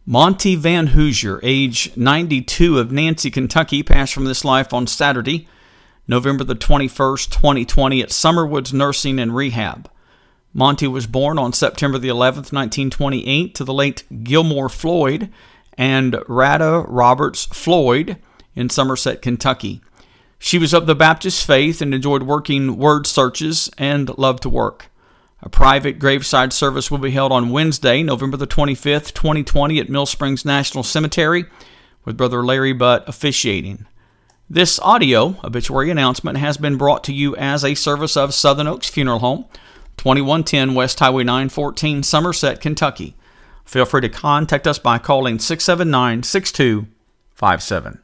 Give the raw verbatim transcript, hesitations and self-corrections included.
Monty Van Hoosier, age ninety-two, of Nancy, Kentucky, passed from this life on Saturday, November the twenty-first, twenty twenty, at Summerwoods Nursing and Rehab. Monty was born on September the eleventh, nineteen twenty-eight, to the late Gilmore Floyd and Rada Roberts Floyd in Somerset, Kentucky. She was of the Baptist faith and enjoyed working word searches and loved to work. A private graveside service will be held on Wednesday, November the twenty-fifth, twenty twenty, at Mill Springs National Cemetery, with Brother Larry Butt officiating. This audio obituary announcement has been brought to you as a service of Southern Oaks Funeral Home, twenty-one ten West Highway nine fourteen, Somerset, Kentucky. Feel free to contact us by calling six seven nine, six two five seven.